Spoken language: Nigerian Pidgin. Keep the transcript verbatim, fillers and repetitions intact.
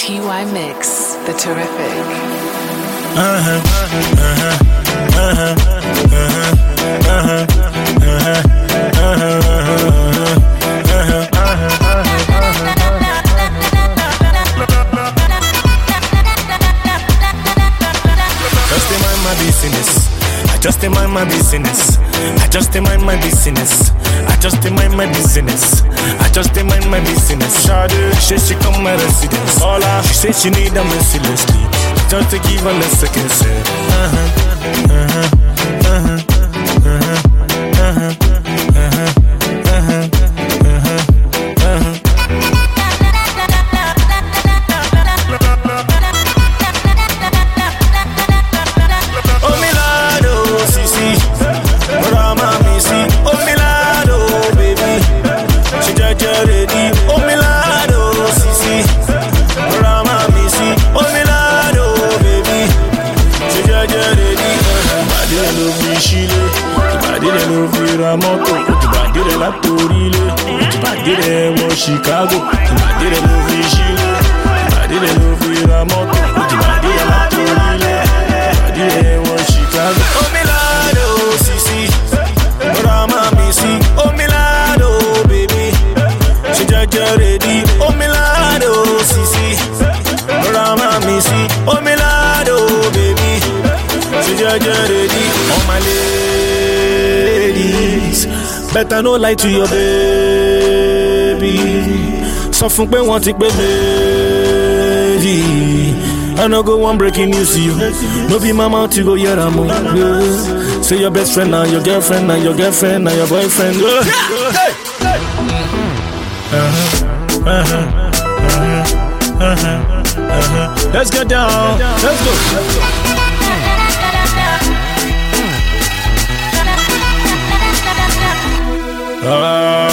T Y Mix, the terrific. Uh-huh, uh-huh, uh-huh, uh-huh, uh-huh, uh-huh, uh-huh, just mind my business. I just mind my business. I just mind my business. I just mind my business. I just mind my business. Shawty, she she come my residence. Hola, she say she need a merciless lead. Just to give her less second say. Uh-huh, uh-huh, uh-huh, uh-huh, uh-huh, uh-huh, uh-huh, uh-huh, uh-huh. Oh Milano, Sisi, Rama Missy. Oh Milano, baby, she just ready. Oh Milano, Sisi, Rama Missy. Oh Milano, baby, she just ready. Badi de lo Michile, badi de lo Viramonto, badi de la Torile, badi de mo Chicago, badi de lo Michile, badi de lo Viramonto, badi de la Torile, badi de mo Chicago. Oh Milano, Sisi, Rama Missy. Oh Milano, baby, she just ready. Oh Milano, Sisi, Rama Missy. Oh Milano, baby, she just ready. All my ladies, better no lie to your baby. So fun pe won ti pe baby. I no go one breaking news to you. No be my mouth to go hear am. Yeah. Say your best friend now, your girlfriend now, your girlfriend now, your boyfriend. Uh. Uh-huh, uh-huh, uh-huh, uh-huh, uh-huh. Let's get down. Let's go. Let's go. Ah.